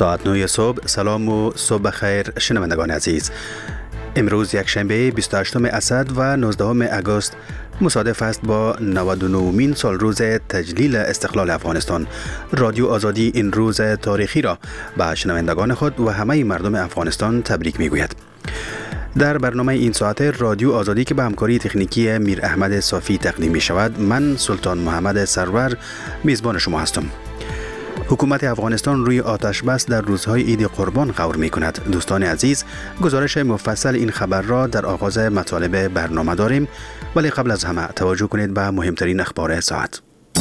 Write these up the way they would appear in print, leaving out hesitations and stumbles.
ساعت 9 صبح. سلام و صبح خیر شنوندگان عزیز. امروز یک شنبه 28 اسد و 19 اگست مصادف است با 99مین سال روز تجلیل استقلال افغانستان. رادیو آزادی این روز تاریخی را به شنوندگان خود و همه مردم افغانستان تبریک میگوید. در برنامه این ساعت رادیو آزادی که به همکاری تکنیکی میر احمد صافی تقدیم می شود، من سلطان محمد سرور میزبان شما هستم. حکومت افغانستان روی آتش بس در روزهای عید قربان غور می کند. دوستان عزیز، گزارش مفصل این خبر را در آغاز مطالب برنامه داریم، ولی قبل از همه توجه کنید به مهمترین اخبار ساعت.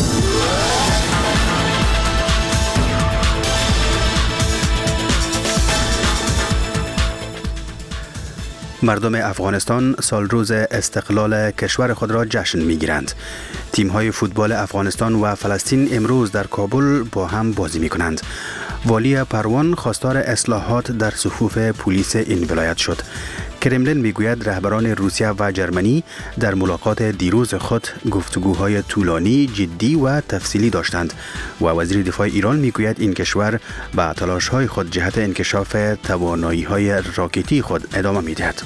مردم افغانستان سال روز استقلال کشور خود را جشن می‌گیرند. تیم‌های فوتبال افغانستان و فلسطین امروز در کابل با هم بازی می‌کنند. والی پروان خواستار اصلاحات در صفوف پلیس این ولایت شد. کرملین میگوید رهبران روسیه و جرمنی در ملاقات دیروز خود گفتگوهای طولانی، جدی و تفصیلی داشتند و وزیر دفاع ایران میگوید این کشور به تلاش‌های خود جهت انکشاف توانایی‌های راکتی خود ادامه می‌دهد.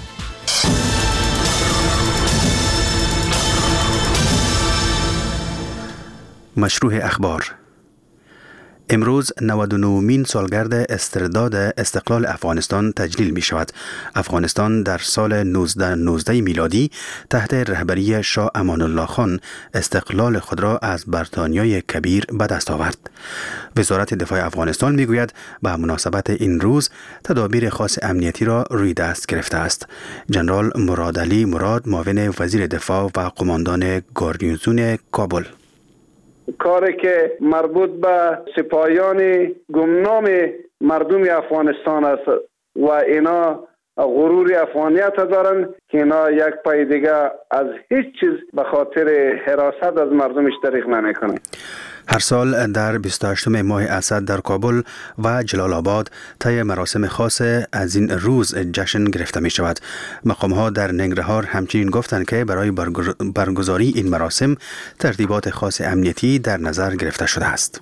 مشروع اخبار. امروز 99مین سالگرد استرداد استقلال افغانستان تجلیل می شود. افغانستان در سال 1919 میلادی تحت رهبری شاه امان الله خان استقلال خود را از بریتانیای کبیر به دست آورد. وزارت دفاع افغانستان می گوید به مناسبت این روز تدابیر خاص امنیتی را روی دست گرفته است. جنرال مراد علی مراد، معاون وزیر دفاع و قماندان گارنیزون کابل: کاری که مربوط به سپاهیان گمنام مردم افغانستان است و اینا غرور افغانیت دارن که اینا یک پای دیگه از هیچ چیز به خاطر حراست از مردمش دریغ نمیکنه. هر سال در 28 ماه اسد در کابل و جلال آباد طی مراسم خاص از این روز جشن گرفته می شود. مقام‌ها در ننگرهار همچنین گفتند که برای برگزاری این مراسم ترتیبات خاص امنیتی در نظر گرفته شده است.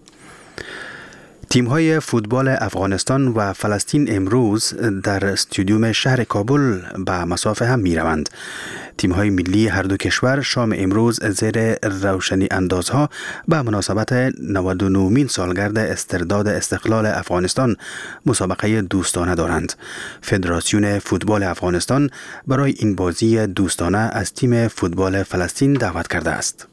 تیم‌های فوتبال افغانستان و فلسطین امروز در استادیوم شهر کابل به مصافه هم می‌روند. تیم‌های ملی هر دو کشور شام امروز زیر روشنی اندازها به مناسبت 99مین سالگرد استرداد استقلال افغانستان مسابقه دوستانه دارند. فدراسیون فوتبال افغانستان برای این بازی دوستانه از تیم فوتبال فلسطین دعوت کرده است.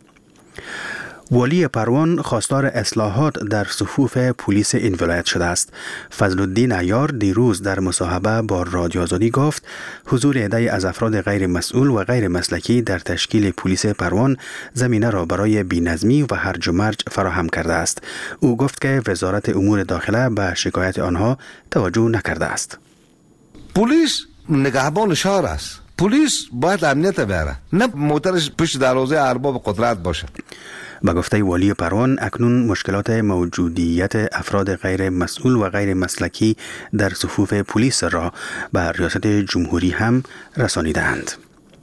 والی پروان خواستار اصلاحات در صفوف پلیس این ولایت شده است. فضل الدین عیار دیروز در مصاحبه با رادیو آزادی گفت حضور عده‌ای از افراد غیر مسئول و غیر مسلکی در تشکیل پلیس پروان زمینه را برای بی‌نظمی و هرج و مرج فراهم کرده است. او گفت که وزارت امور داخله به شکایت آنها توجه نکرده است. پلیس نگهبان شهر است. پلیس باید امنیت بیاره، نه موترش پشت دروازه ارباب قدرت باشه. به گفته والی پروان اکنون مشکلات موجودیت افراد غیر مسئول و غیر مسلکی در صفوف پلیس را به ریاست جمهوری هم رسانیدند.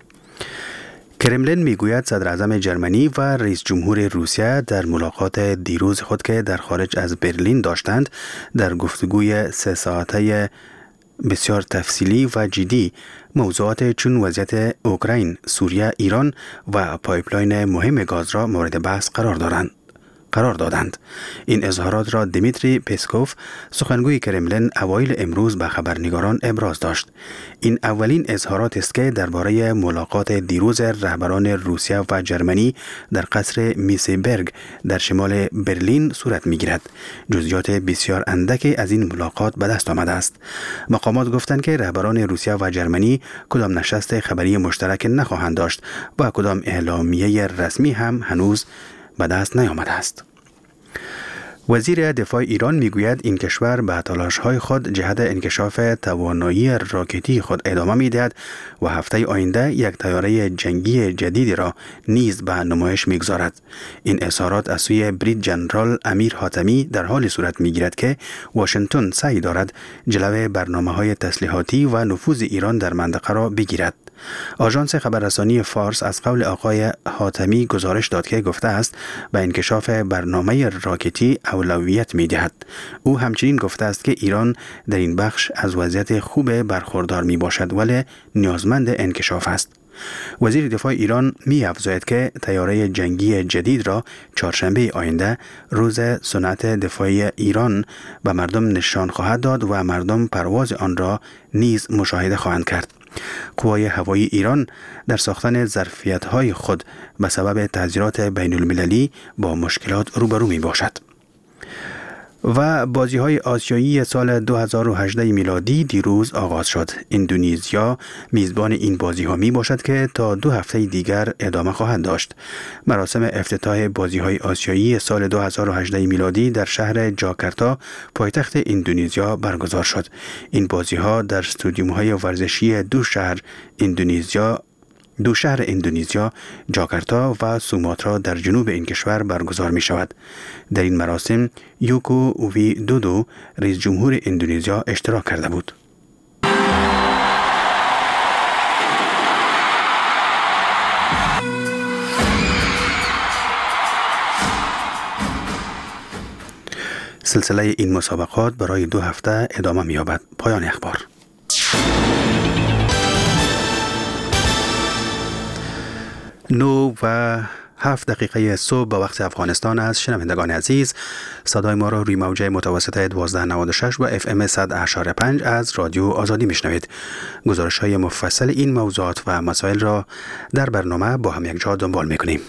کرملین میگوید صدر اعظم جرمنی و رئیس جمهور روسیه در ملاقات دیروز خود که در خارج از برلین داشتند در گفتگوی 3 ساعته بسیار تفصیلی و جدی موضوعات چون وضعیت اوکراین، سوریه، ایران و پایپلاین مهم گاز را مورد بحث قرار دادند. این اظهارات را دیمیتری پسکوف، سخنگوی کرملین، اوایل امروز به خبرنگاران ابراز داشت. این اولین اظهارات است که درباره ملاقات دیروز رهبران روسیه و جرمنی در قصر میسبرگ در شمال برلین صورت می‌گیرد. جزئیات بسیار اندکی از این ملاقات به دست آمده است. مقامات گفتند که رهبران روسیه و جرمنی کدام نشست خبری مشترک نخواهند داشت و کدام اعلامیه رسمی هم هنوز به دست نیامده است. وزیر دفاع ایران میگوید این کشور به تلاش‌های خود جهت انکشاف توانایی راکتی خود ادامه می‌دهد و هفته آینده یک طیاره جنگی جدید را نیز به نمایش می‌گذارد. این اظهارات از سوی بریگادیر جنرال امیر حاتمی در حال صورت می‌گیرد که واشنگتن سعی دارد جلوی برنامه‌های تسلیحاتی و نفوذ ایران در منطقه را بگیرد. آژانس خبررسانی فارس از قول آقای حاتمی گزارش داد که گفته است به انکشاف برنامه راکتی اولویت می‌دهد. او همچنین گفته است که ایران در این بخش از وضعیت خوب برخوردار میباشد ولی نیازمند انکشاف است. وزیر دفاع ایران می‌افزاید که طیاره جنگی جدید را چهارشنبه آینده روز صنعت دفاعی ایران به مردم نشان خواهد داد و مردم پرواز آن را نیز مشاهده خواهند کرد. قوای هوایی ایران در ساختن ظرفیت‌های خود به سبب تحذیرات بین المللی با مشکلات روبرو می‌باشد. و بازی‌های آسیایی سال 2018 میلادی دیروز آغاز شد. اندونزیا میزبان این بازی‌ها میباشد که تا 2 هفته دیگر ادامه خواهد داشت. مراسم افتتاح بازی‌های آسیایی سال 2018 میلادی در شهر جاکارتا پایتخت اندونزیا برگزار شد. این بازی‌ها در استادیوم‌های ورزشی دو شهر اندونزیا، جاکارتا و سوماترا در جنوب این کشور برگزار می شود. در این مراسم یوکو ویدودو رئیس جمهور اندونزیا اشتراک کرده بود. سلسله این مسابقات برای 2 هفته ادامه می یابد. پایان اخبار. 9:07 صبح به وقت افغانستان است. شنوندگان عزیز، صدای ما را روی موجه متوسط 1296 و FM 100.5 از رادیو آزادی میشنوید. گزارش های مفصل این موضوعات و مسائل را در برنامه با هم یک جا دنبال میکنیم.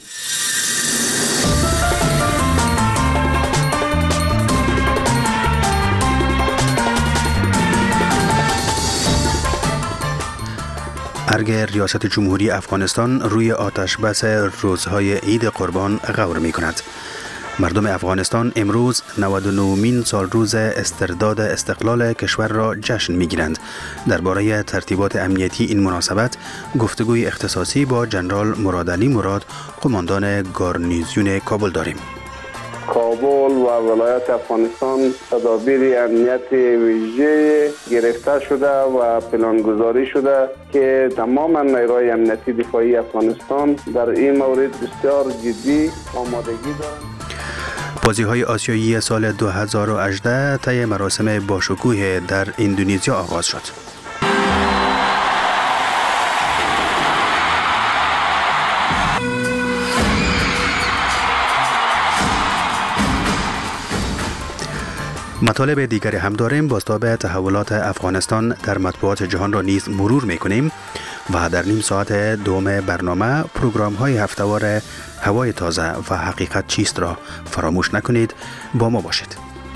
ارگ ریاست جمهوری افغانستان روی آتش بس روزهای عید قربان غور می کند. مردم افغانستان امروز 99مین سال روز استرداد استقلال کشور را جشن می گیرند. درباره ترتیبات امنیتی این مناسبت گفتگوی اختصاصی با جنرال مرادعلی مراد، قماندان گارنیزیون کابل داریم. کابل و ولایت افغانستان تدابیر امنیت ویژه گرفته شده و پلانگذاری شده که تمام نیروهای امنیتی دفاعی افغانستان در این مورد بسیار جدی آمادگی دارند. بازی‌های آسیایی سال 2018 طی مراسم باشکوه در اندونزیا آغاز شد. مطالب دیگری هم داریم. بازتاب تحولات افغانستان در مطبوعات جهان را نیز مرور میکنیم و در نیم ساعت دوم برنامه پروگرام های هفته‌وار هوای تازه و حقیقت چیست را فراموش نکنید. با ما باشید.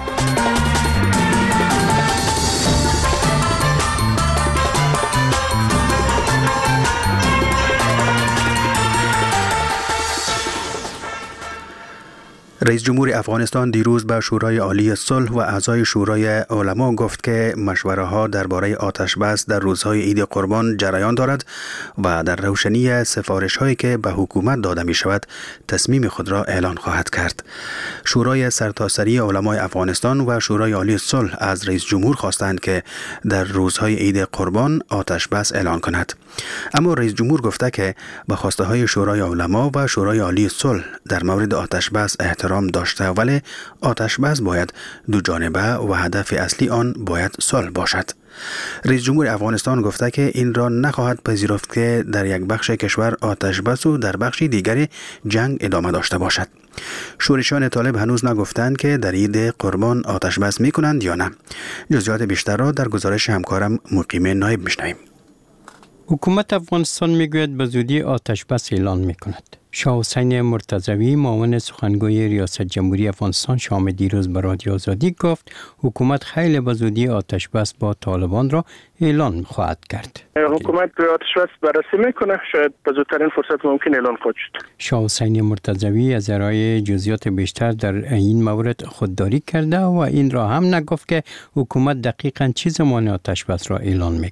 رئیس جمهور افغانستان دیروز به شورای عالی صلح و اعضای شورای علما گفت که مشوره ها درباره آتش بس در روزهای عید قربان جریان دارد و در روشنی سفارش هایی که به حکومت داده می شود تصمیم خود را اعلان خواهد کرد. شورای سرتاسری علمای افغانستان و شورای عالی صلح از رئیس جمهور خواستند که در روزهای عید قربان آتش بس اعلان کند. اما رئیس جمهور گفته که به خواسته های شورای علما و شورای عالی صلح در مورد آتش بس احترام داشته، ولی آتش بس باید دو جانبه و هدف اصلی آن باید صلح باشد. رئیس جمهور افغانستان گفته که این را نخواهد پذیرفت که در یک بخش کشور آتش بس و در بخشی دیگری جنگ ادامه داشته باشد. شورشیان طالب هنوز نگفتند که در عید قربان آتش بس می کنند یا نه. جزئیات بیشتر را در گزارش همکارم مقیم نایب میشنویم. حکومت افغانستان میگوید به زودی آتش بس اعلان میکند. شاه حسین مرتضوی معاون سخنگوی ریاست جمهوری افغانستان شام دیروز به رادیو آزادی گفت حکومت خیلی به زودی آتش بس با طالبان را اعلان خواهد کرد. حکومت به آتش بس بررسی میکنه، شاید به زودترین فرصت ممکن اعلان خواهد شد. شاه حسین مرتضوی از ارائه جزئیات بیشتر در این مورد خودداری کرده و این را هم نگفت که حکومت دقیقاً چه زمان آتش بس را اعلان میکند.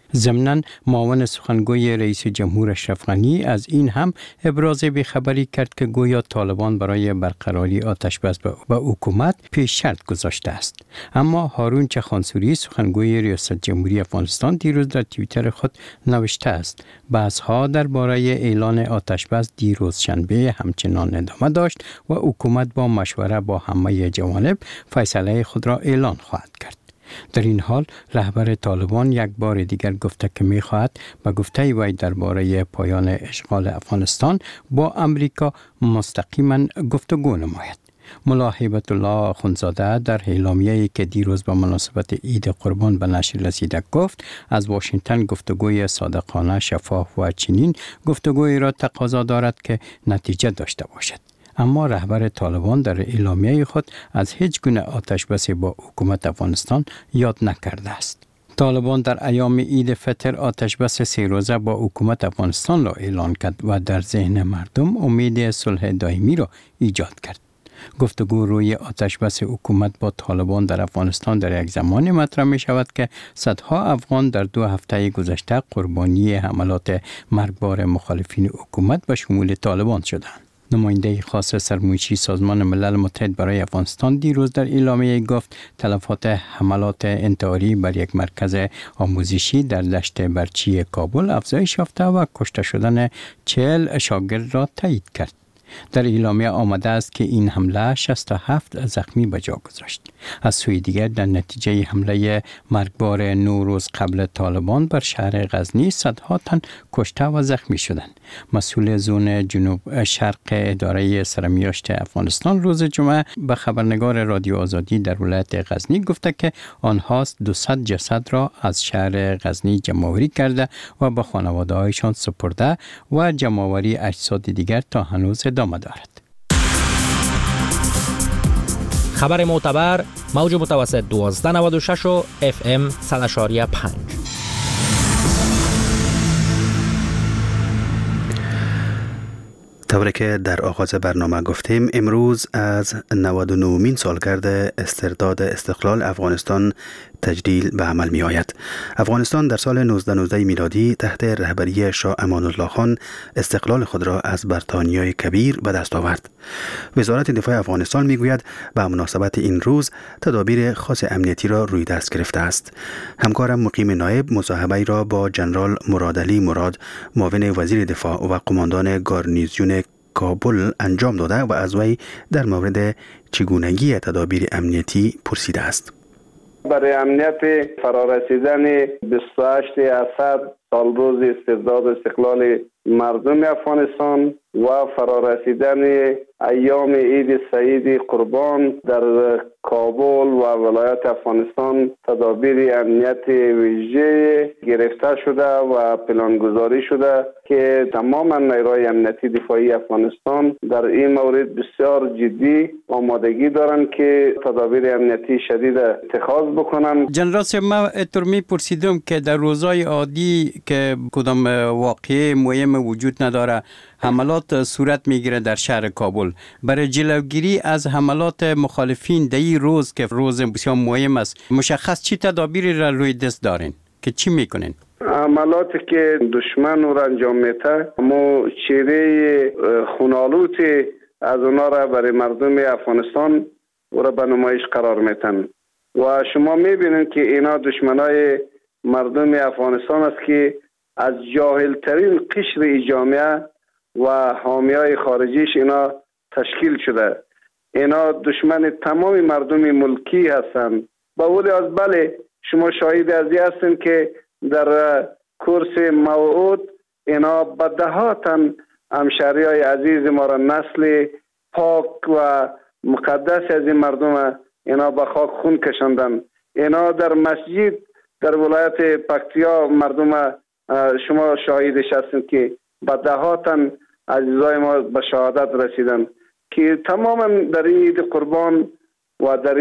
ضمناً معاون سخنگوی رئیس جمهور اشرف غنی از این هم ابراز بیخبری کرد که گویا طالبان برای برقراری آتشبس به حکومت پیش شرط گذاشته است. اما هارون چخانسوری سخنگوی ریاست جمهوری افغانستان دیروز در توییتر خود نوشته است بحث‌ها درباره اعلان آتشبس دیروز شنبه همچنان ادامه داشت و حکومت با مشوره با همه جوانب فیصله خود را اعلان خواهد کرد. در این حال رهبر طالبان یک بار دیگر گفته که می‌خواهد به گفته وی درباره پایان اشغال افغانستان با امریکا مستقیما گفتگو نماید. ملا هیبت الله آخوندزاده در اعلامیه‌ای که دیروز به مناسبت عید قربان به نشر رسیده گفت از واشنگتن گفتگوی صادقانه، شفاف و چنین گفتگویی را تقاضا دارد که نتیجه داشته باشد. اما رهبر طالبان در اعلامیه خود از هیچ گونه آتشبسی با حکومت افغانستان یاد نکرده است. طالبان در ایام عید فطر آتشبس 3 روزه با حکومت افغانستان را اعلان کرد و در ذهن مردم امید صلح دائمی را ایجاد کرد. گفتگو روی آتشبس حکومت با طالبان در افغانستان در یک زمانی مطرح می شود که صدها افغان در 2 هفته گذشته قربانی حملات مرگبار مخالفین حکومت به شمول طالبان شدند. نماینده خاص سرمایه‌ای سازمان ملل متحد برای افغانستان دیروز در اعلامیه گفت تلفات حملات انتحاری بر یک مرکز آموزشی در دشت برچی کابل افزایش یافته و کشته شدن 40 شاگرد را تایید کرد. در اعلامیه آمده است که این حمله 67 زخمی به جا گذاشت. از سوی دیگر در نتیجه حمله مرگبار 9 روز قبل طالبان بر شهر غزنی صدها تن کشته و زخمی شدند. مسئول زون جنوب شرق اداره سرمیاشت افغانستان روز جمعه به خبرنگار رادیو آزادی در ولایت غزنی گفته که آنها 200 جسد را از شهر غزنی جمع‌آوری کرده و به خانواده‌هایشان سپرده و جمع‌آوری اجساد دیگر تا هنوز ادامه دارد. خبر معتبر موج متوسط 1296 و FM 100.5. طوری که در آغاز برنامه گفتیم امروز از 99مین سالگرد استرداد استقلال افغانستان تجلیل به عمل می آید. افغانستان در سال 1919 میلادی تحت رهبری شاه امان الله خان استقلال خود را از بریتانیای کبیر به دست آورد. وزارت دفاع افغانستان می گوید به مناسبت این روز تدابیر خاص امنیتی را روی دست گرفته است. همکارم مقیم نایب مصاحبه را با جنرال مرادعلی مراد معاون وزیر دفاع و قماندان گارنیزیون کابل انجام داده و از وی در مورد چگونگی تدابیر امنیتی پرسیده است. برای امنیت فرارسیدن 28 اسد سال روز استرداد استقلال مردم افغانستان و فرارسیدن ایام عید سعید قربان در کابل و ولایت افغانستان تدابیر امنیت ویژه گرفته شده و پلانگذاری شده که تمام نیروهای امنیتی دفاعی افغانستان در این مورد بسیار جدی آمادگی دارند که تدابیر امنیتی شدید اتخاذ بکنن. جنرال صاحب ما اتر می پرسیدم که در روزهای عادی که کدام واقعه مهم وجود نداره حملات صورت میگیره در شهر کابل، برای جلوگیری از حملات مخالفین در این روز که روز بسیار مهم است مشخص چی تدابیری را روی دست دارین که چی میکنین؟ عملاتی که دشمن را انجام میده مو چهره خونالود از اونا را برای مردم افغانستان او را به نمایش قرار میتن و شما میبینید که اینا دشمنای مردم افغانستان است که از جاهلترین قشر جامعه و حامیای خارجیش اینا تشکیل شده. اینا دشمن تمام مردم ملکی هستند. با ولی از بله شما شاهد از این هستین که در کورس موعود اینا به دهاتن همشهریای عزیز ما را نسل پاک و مقدس از این مردم اینا به خاک خون کشاندن. اینا در مسجد در ولایت پکتیا مردم شما شاهدش هستین که به دهاتن عزیزای ما به شهادت رسیدن که تماما در عید قربان و در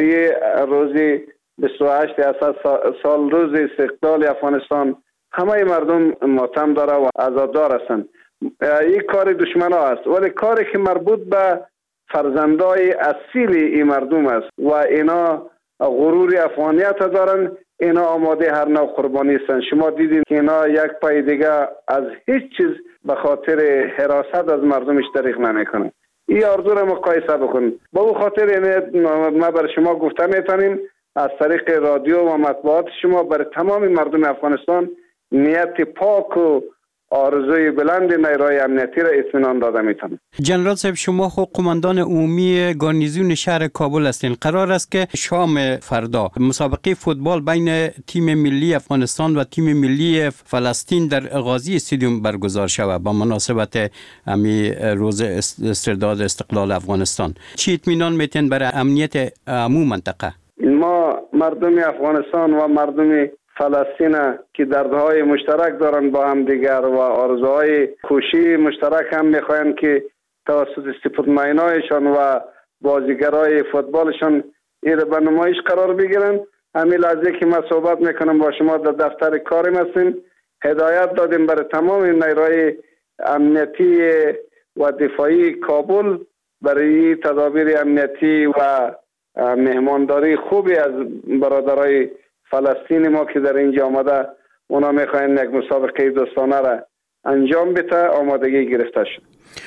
روز 28 اسد سال روز استقلال افغانستان همه مردم ماتم داره و عزادار هستند. این کار دشمن ها است ولی کاری که مربوط به فرزندای اصیل این مردم است و اینا غرور افغانیت دارن اینا آماده هر نوع قربانی هستند. شما دیدین که اینا یک پای دیگه از هیچ چیز به خاطر حراست از مردمش دریغ نمیکنن. این آرزو را مقایسه بکن. با او خاطر ما بر شما گفته میتونیم از طریق رادیو و مطبوعات شما برای تمام مردم افغانستان نیت پاک و آرزوی بلند نیروهای امنیتی را اطمینان داده میتونم. جنرال صاحب، شما خود قماندان عمومی گارنیزون شهر کابل هستین. قرار است که شام فردا مسابقه فوتبال بین تیم ملی افغانستان و تیم ملی فلسطین در غازی استادیوم برگزار شود با مناسبت امی روز استرداد استقلال افغانستان. چی اطمینان میتین برای امنیت عموم منطقه؟ ما مردم افغانستان و مردم فلسطین که دردهای مشترک دارن با هم دیگر و آرزوهای کوشی مشترک هم میخواین که توسط سپورتمنایشان و بازیگرای فوتبالشان این به نمایش قرار بگیرن. همین لحظه که من صحبت میکنم با شما در دفتر کارم هستیم، هدایت دادیم برای تمام نیروهای امنیتی و دفاعی کابل برای تدابیر امنیتی و مهمانداری خوبی از برادرای فلسطین ما که در اینجا آمده، اونا میخواین یک مسابقه دوستانه را انجام بده. آمادگی گرفته شد.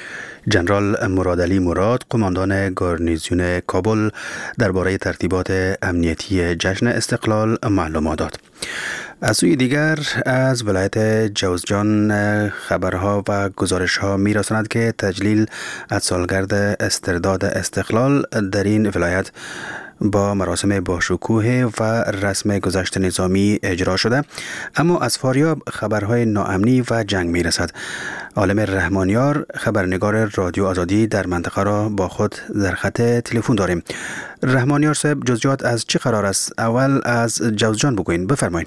جنرال مرادعلی مراد، قماندان گارنیزیون کابل، درباره ترتیبات امنیتی جشن استقلال معلومات داد. از سوی دیگر از ولایت جوزجان خبرها و گزارشها می‌رساند که تجلیل از سالگرد استرداد استقلال در این ولایت با مراسم باشکوه و رسم گذشت نظامی اجرا شده، اما از فاریاب خبرهای ناامنی و جنگ میرسد. عالم رحمانیار، خبرنگار رادیو آزادی در منطقه را با خود در خط تلفن داریم. رحمانیار صاحب، جزئیات از چه قرار است؟ اول از جوزجان بگوین، بفرمایید.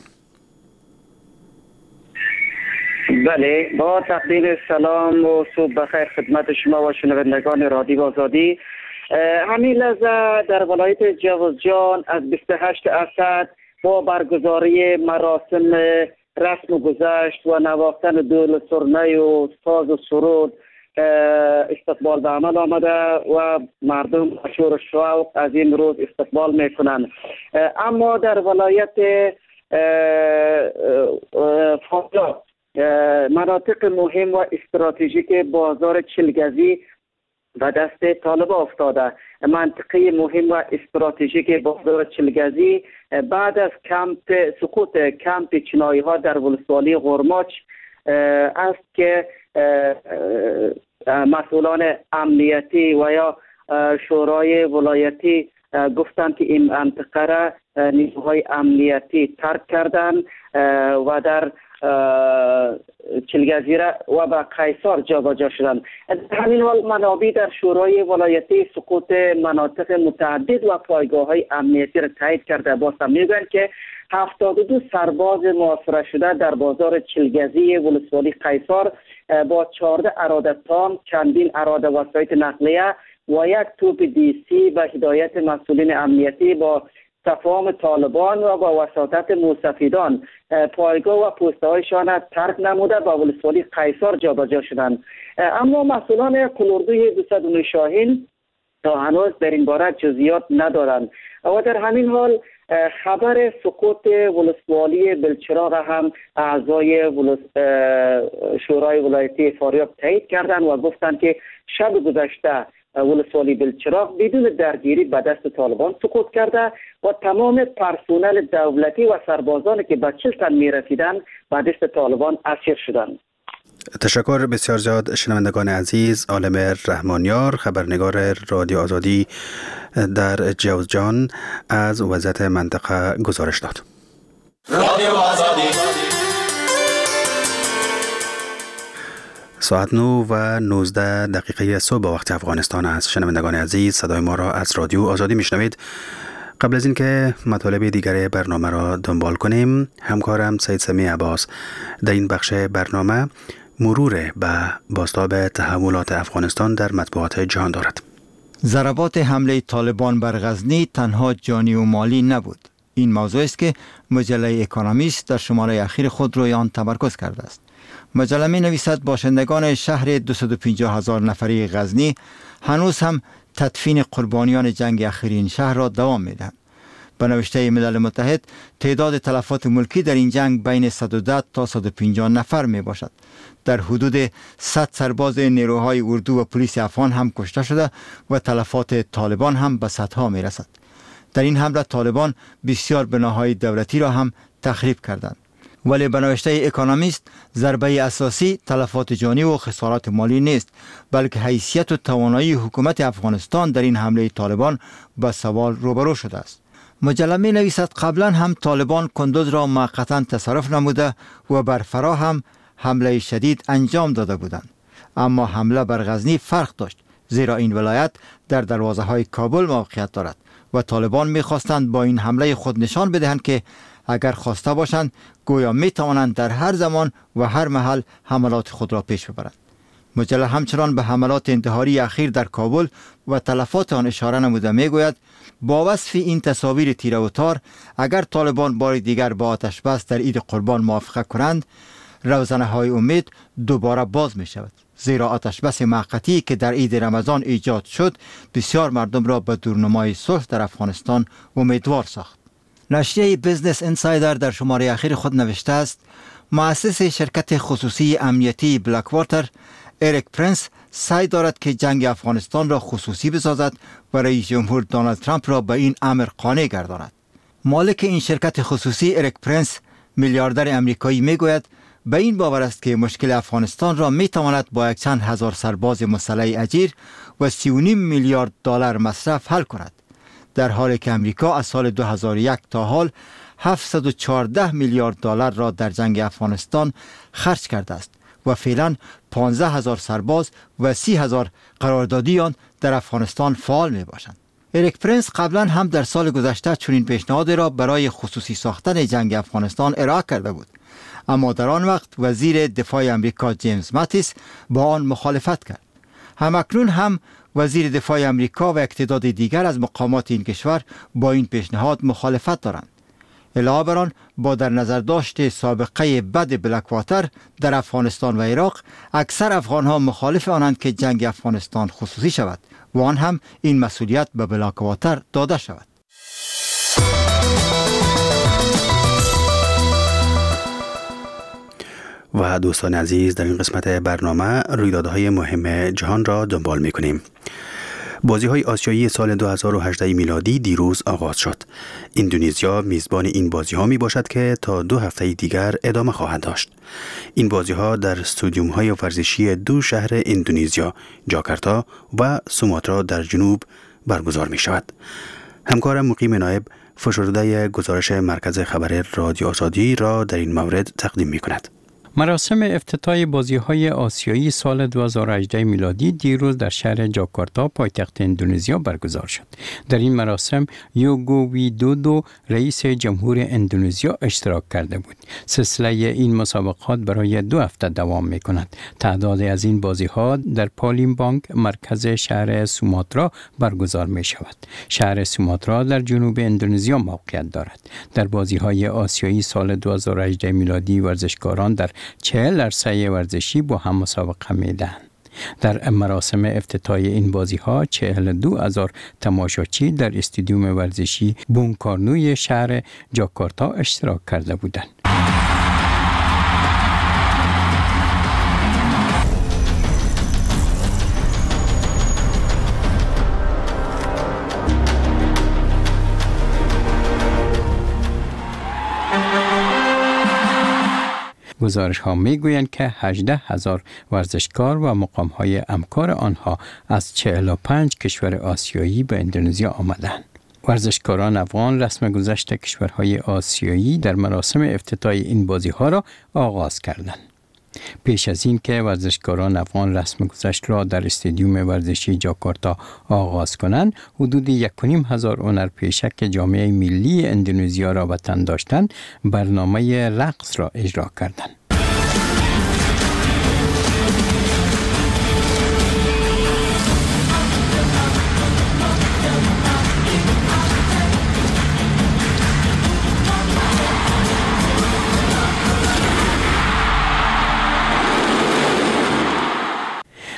بله، با تقدیم سلام و صبح بخیر خدمت شما و شنوندگان رادیو آزادی. همین لحظه در ولایت جوزجان از 28 اسد با برگزاری مراسم رسم گذشت و نواختن دول سرنه و ساز و سرود استقبال به عمل آمده و مردم شور و شوق از این روز استقبال میکنند. اما در ولایت فاریاب مناطق مهم و استراتژیک بازار چلگزی و دست طالب افتاده. منطقه مهم و استراتژیک بازار چلگزی بعد از سقوط کمپ چینایی ها در ولسوالی غرماچ است که مسئولان امنیتی و یا شورای ولایتی گفتند که این منطقه را نیروهای امنیتی ترک کردند و در چلگزیره و به قیصار جابجا شدند. همین حال منابع در شورای ولایتی سقوط مناطق متعدد و پایگاه‌های امنیتی را تایید کرده. باز هم میگویند که 72 سرباز محاصره شده در بازار چلگزی ولسوالی قیصار با 14 اراده تام، چندین اراده وسایط نقلیه و یک توپ دیسی به هدایت مسئولین امنیتی با تفاهم طالبان و با وساطت موسفیدان پایگاه و پوسته هایشان ترک نموده با ولسوالی قیصار جابجا شدند. اما مسئولان قلوردوی 209 شاهین تا هنوز در این باره جزئیات ندارند و در همین حال خبر سقوط ولسوالی بلچراغ هم اعضای شورای ولایتی فاریاب تایید کردند و گفتند که شب گذشته ولسوالی بلچراغ بدون درگیری به دست طالبان سقوط کرده و تمام پرسنل دولتی و سربازانی که به 40 تن می‌رسیدند به دست طالبان اسیر شدند. تشکر بسیار زیاد شنوندگان عزیز. عالم رحمانیار، خبرنگار رادیو آزادی در جوزجان، از وضعیت منطقه گزارش داد. رادیو آزادی. ساعت 9 و 19 دقیقه صبح وقت افغانستان است. شنوندگان عزیز، صدای ما را از رادیو آزادی میشنوید. قبل از اینکه مطالب دیگر برنامه را دنبال کنیم، همکارم سید سمی عباس در این بخش برنامه مرور به بازتاب تحولات افغانستان در مطبوعات جهان دارد. ضربات حمله طالبان بر غزنی تنها جانی و مالی نبود. این موضوع است که مجله اکونومیست در شماره اخیر خود روی آن تمرکز کرده است. مجله می نویسد باشندگان شهر 250,000 نفری غزنی هنوز هم تدفین قربانیان جنگ اخیر این شهر را دوام می دهند. به نوشته ملل متحد تعداد تلفات ملکی در این جنگ بین 110 تا 150 نفر می باشد. در حدود 100 سرباز نیروهای اردو و پلیس افغان هم کشته شده و تلفات طالبان هم به صدها می رسد. در این حمله طالبان بسیار بناهای دولتی را هم تخریب کردند. ولی به نوشته اکونومیست ضربه اساسی تلفات جانی و خسارات مالی نیست، بلکه حیثیت و توانایی حکومت افغانستان در این حمله طالبان با سوال روبرو شده است. مجله می نویسد قبلا هم طالبان کندوز را موقتا تصرف نموده و بر فرا هم حمله شدید انجام داده بودند. اما حمله بر غزنی فرق داشت، زیرا این ولایت در دروازه های کابل موقعیت دارد و طالبان می خواستند با این حمله خود نشان بدهند که اگر خواسته باشند گویا می توانند در هر زمان و هر محل حملات خود را پیش ببرند. مجله همچنان به حملات انتحاری اخیر در کابل و تلفات آن اشاره نموده می گوید با وصف این تصاویر تیره و تار، اگر طالبان بار دیگر با آتش بس در عید قربان موافقه کنند، روزنه های امید دوباره باز می شود، زیرا آتش بس موقتی که در عید رمضان ایجاد شد بسیار مردم را به دورنمای صلح در افغانستان امیدوار ساخت. نشریه بیزنس انسایدر در شماره اخیر خود نوشته است مؤسس شرکت خصوصی امنیتی بلکواتر اریک پرنس سعی دارد که جنگ افغانستان را خصوصی بسازد و رئیس جمهور دونالد ترامپ را به این امر قانع گرداند. مالک این شرکت خصوصی اریک پرنس میلیاردر امریکایی میگوید به این باور است که مشکل افغانستان را میتواند با یک چند هزار سرباز مسلح اجیر و 3.5 میلیارد دلار مصرف حل کند، در حالی که امریکا از سال 2001 تا حال 714 میلیارد دلار را در جنگ افغانستان خرج کرده است و فعلا 15,000 سرباز و 30,000 قراردادیان در افغانستان فعال می باشند. اریک پرنس قبلا هم در سال گذشته چنین پیشنهادی را برای خصوصی ساختن جنگ افغانستان ارائه کرده بود، اما در آن وقت وزیر دفاع امریکا جیمز ماتیس با آن مخالفت کرد. همکنون هم وزیر دفاع امریکا و یک تعداد دیگر از مقامات این کشور با این پیشنهاد مخالفت دارند. علاوه بر آن با در نظر داشت سابقه بد بلکواتر در افغانستان و عراق، اکثر افغانها مخالف آنند که جنگ افغانستان خصوصی شود و آن هم این مسئولیت به بلکواتر داده شود. و دوستان عزیز، در این قسمت برنامه رویدادهای مهم جهان را دنبال می‌کنیم. بازی‌های آسیایی سال 2018 میلادی دیروز آغاز شد. اندونزیا میزبان این بازی‌ها میباشد که تا 2 هفته دیگر ادامه خواهد داشت. این بازی‌ها در استادیوم‌های ورزشی 2 شهر اندونزیا، جاکارتا و سوماترا در جنوب برگزار می‌شود. همکارم مقیم نایب فشرده گزارش مرکز خبر رادیو آزادی را در این مورد تقدیم می‌کند. مراسم افتتاح بازی‌های آسیایی سال 2018 میلادی دیروز در شهر جاکارتا پایتخت اندونزیا برگزار شد. در این مراسم یوگو ویدودو رئیس جمهور اندونزیا اشتراک کرده بود. سلسله این مسابقات برای 2 هفته دوام می‌کند. تعداد از این بازی‌ها در پالیمبانگ مرکز شهر سوماترا برگزار می‌شود. شهر سوماترا در جنوب اندونزیا موقعیت دارد. در بازی‌های آسیایی سال 2018 میلادی ورزشکاران در 40 عرصه ورزشی با هم مسابقه می‌دهند. در مراسم افتتاح این بازی‌ها 42,000 تماشاچی در استادیوم ورزشی بونکارنوی شهر جاکارتا اشتراک کرده بودند. گزارش ها می گویند که 18,000 ورزشکار و مقام های همکار آنها از 45 کشور آسیایی به اندونزیا آمدند. ورزشکاران افغان رسم گذشت کشورهای آسیایی در مراسم افتتاح این بازی ها را آغاز کردند. پیش از این که ورزشکاران افغان رسم گذشت را در استادیوم ورزشی جاکارتا آغاز کنند، حدود 1,500 هنرپیشه که جامعه ملی اندونزیا را وطن داشتند برنامه رقص را اجرا کردند.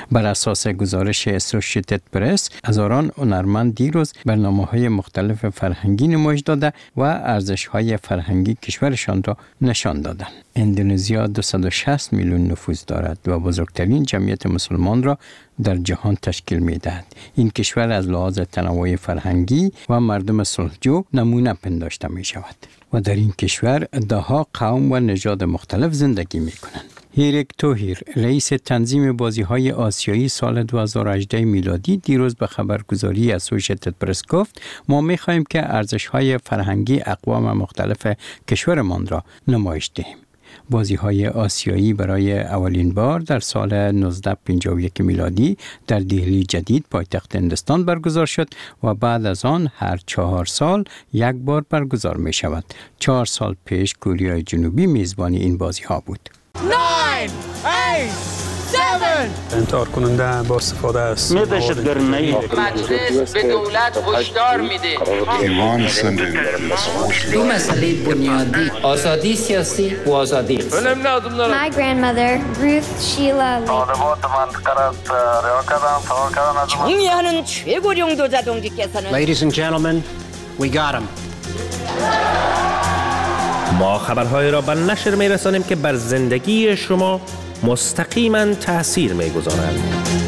بر اساس گزارش اسوسییتد پرس، هزاران هنرمند دیروز برنامه‌های مختلف فرهنگی نمایش داده و ارزش‌های فرهنگی کشورشان را نشان دادند. اندونزیا 260 میلیون نفوس دارد و بزرگترین جمعیت مسلمان را در جهان تشکیل می‌دهد. این کشور از لحاظ تنوع فرهنگی و مردم صلحجو نمونه پنداشته می‌شود و در این کشور ده‌ها قوم و نژاد مختلف زندگی می‌کنند. هیرک توهیر، رئیس تنظیم بازی‌های آسیایی سال 2018 میلادی دیروز به خبرگزاری اسوسییتد پرس گفت: ما می‌خواهیم که ارزش‌های فرهنگی اقوام مختلف کشورمان را نمایش دهیم. بازی‌های آسیایی برای اولین بار در سال 1951 میلادی در دهلی جدید پایتخت هندوستان برگزار شد و بعد از آن هر 4 سال یک بار برگزار می‌شود. 4 سال پیش کره جنوبی میزبان این بازی‌ها بود. 9 8 7 انتحار کننده با استفاده از مجلس به دولت هشدار میده. دو مسئله بنیادی: آزادی سیاسی و آزادی. My grandmother Ruth Sheila 정의하는 최고령도 자동직께서는 Ladies and gentlemen, we got him. ما خبرهای را به نشر می‌رسانیم که بر زندگی شما مستقیما تأثیر می‌گذارند.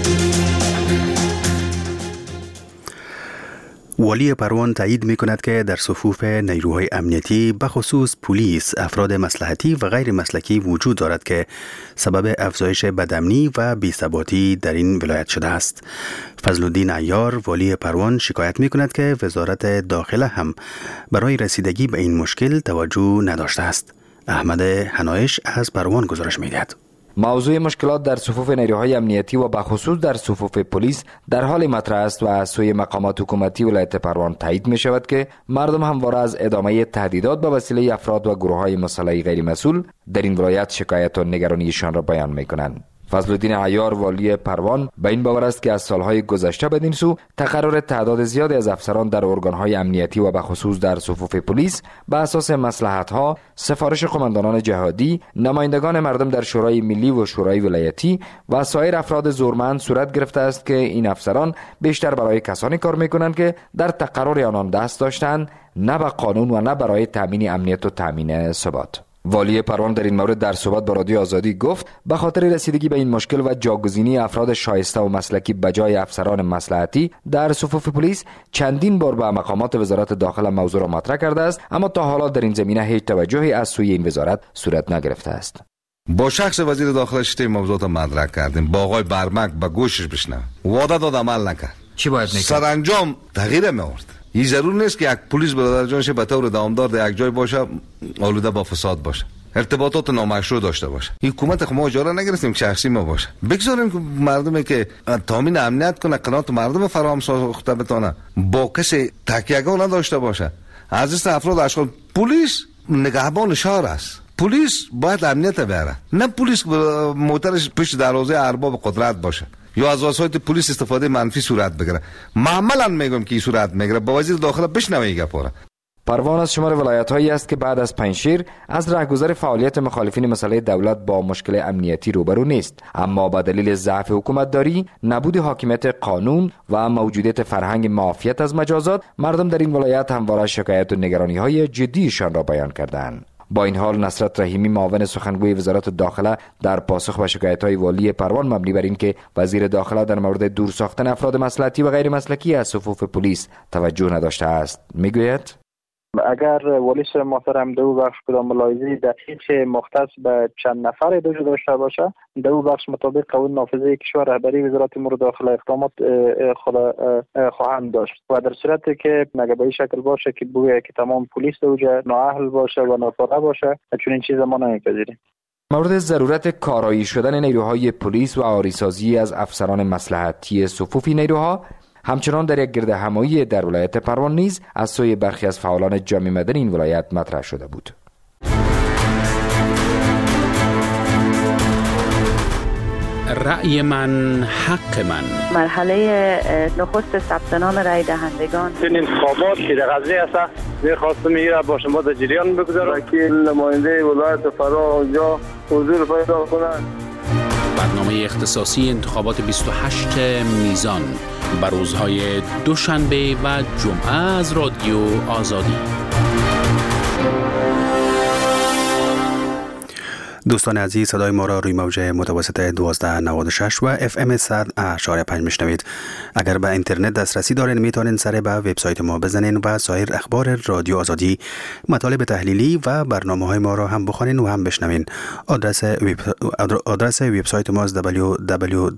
والی پروان تایید می‌کند که در صفوف نیروهای امنیتی بخصوص پلیس افراد مصلحتی و غیر مسلکی وجود دارد که سبب افزایش بدامنی و بی‌ثباتی در این ولایت شده است. فضلالدین عیار والی پروان شکایت می‌کند که وزارت داخله هم برای رسیدگی به این مشکل توجه نداشته است. احمد حنایش از پروان گزارش می‌دهد. موضوع مشکلات در صفوف نیروهای امنیتی و بخصوص در صفوف پلیس در حال مطرح است و از سوی مقامات حکومتی ولایت پروان تایید می شود که مردم همواره از ادامه تهدیدات به وسیله افراد و گروه‌های مسلح غیر مسئول در این ولایت شکایت و نگرانیشان را بیان می کنند. فضلالدین عیار والی پروان به این باور است که از سالهای گذشته بدین سو تقرر تعداد زیادی از افسران در ارگان‌های امنیتی و بخصوص در صفوف پلیس به اساس مصلحت‌ها، سفارش قماندانان جهادی، نمایندگان مردم در شورای ملی و شورای ولایتی و سایر افراد زورمند صورت گرفته است که این افسران بیشتر برای کسانی کار می‌کنند که در تقرر آنان دست داشتند، نه به قانون و نه برای تامین امنیت و تامین ثبات. والی پروان در این مورد در صحبت با رادیو آزادی گفت به خاطر رسیدگی به این مشکل و جاگزینی افراد شایسته و مسلکی بجای افسران مصلحتی در صفوف پلیس چندین بار به مقامات وزارت داخله موضوع را مطرح کرده است، اما تا حالا در این زمینه هیچ توجهی از سوی این وزارت صورت نگرفته است. با شخص وزیر داخله شته موضوعات مطرح کردیم، با آقای برمک به گوشش بشنویم، وعده داد عمل نکرد. چی باید میکرد؟ سرانجام تغییر می‌آورد. این ضرور نیست که یک پلیس برادر جانش به طور دامدار در یک جای باشه آلوده با فساد باشه، ارتباطات نامشروع داشته باشه. حکومت ما اجاره نگرفتیم شخصی ما باشه. بگذاریم که مردمی که تامین امنیت کنه، قناعت مردم فراهم ساخته بتونه، با کسی تکیه‌گاه نداشته باشه. از افراد اشغال پلیس نگهبان شهر است. پلیس باید امنیت بیاره، نه پلیس موترش پشت دروازه ارباب قدرت باشه یا از وسایل پلیس استفاده منفی صورت بگیره. معمولا میگم که این صورت میگیره. با وزیر داخله بشنوید گپاره. پروان از شمار ولایت‌هایی است که بعد از پنجشیر از رهگذر فعالیت مخالفین مسئله دولت با مشکل امنیتی روبرو نیست، اما به دلیل ضعف حکومتداری، نبود حاکمیت قانون و موجودیت فرهنگ معافیت از مجازات، مردم در این ولایت همواره شکایت و نگرانی‌های جدیشان را بیان کردند. با این حال نصرت رحیمی معاون سخنگوی وزارت داخله در پاسخ به شکایت‌های والی پروان مبنی بر اینکه وزیر داخله در مورد دور ساختن افراد مصلحتی و غیر مسلکی از صفوف پلیس توجه نداشته است میگوید: اگر والی محترم دو بخش کدام ملاحظه دقیق مختص به چند نفر داشته باشه، دو بخش مطابق قانون نافذه کشور رهبری وزارت امور داخله اقدامات خواهند داشت و در صورتی که مگه به این شکل باشه که بویه که تمام پلیس دوجه نااهل باشه و ناکاره باشه، چون این چیز ما نمیپذیریم. مورد ضرورت کارایی شدن نیروهای پلیس و آریسازی از افسران مصلحتی صفوف نیروها همچنان در یک گرد همایی در ولایت پروان نیز از سوی برخی از فعالان جامعه مدنی این ولایت مطرح شده بود. رأی من حق من. مرحله نخست ثبت نام رای دهندگان. این انتخابات که در قضیه است می‌خواستم میره با شما در جریان بگذارم. وکیل نماینده ولایت فرا اونجا حضور پیدا کنند. برنامه اختصاصی انتخابات 28 میزان بر روزهای دوشنبه و جمعه از رادیو آزادی. دوستان عزیز، صدای ما را روی موج متوسط 1296 و FM 100.5 میشنوید. اگر به اینترنت دسترسی دارین میتونین سر به وبسایت ما بزنین و سایر اخبار رادیو آزادی، مطالب تحلیلی و برنامه‌های ما را هم بخوانین و هم بشنوین. آدرس وبسایت ما است www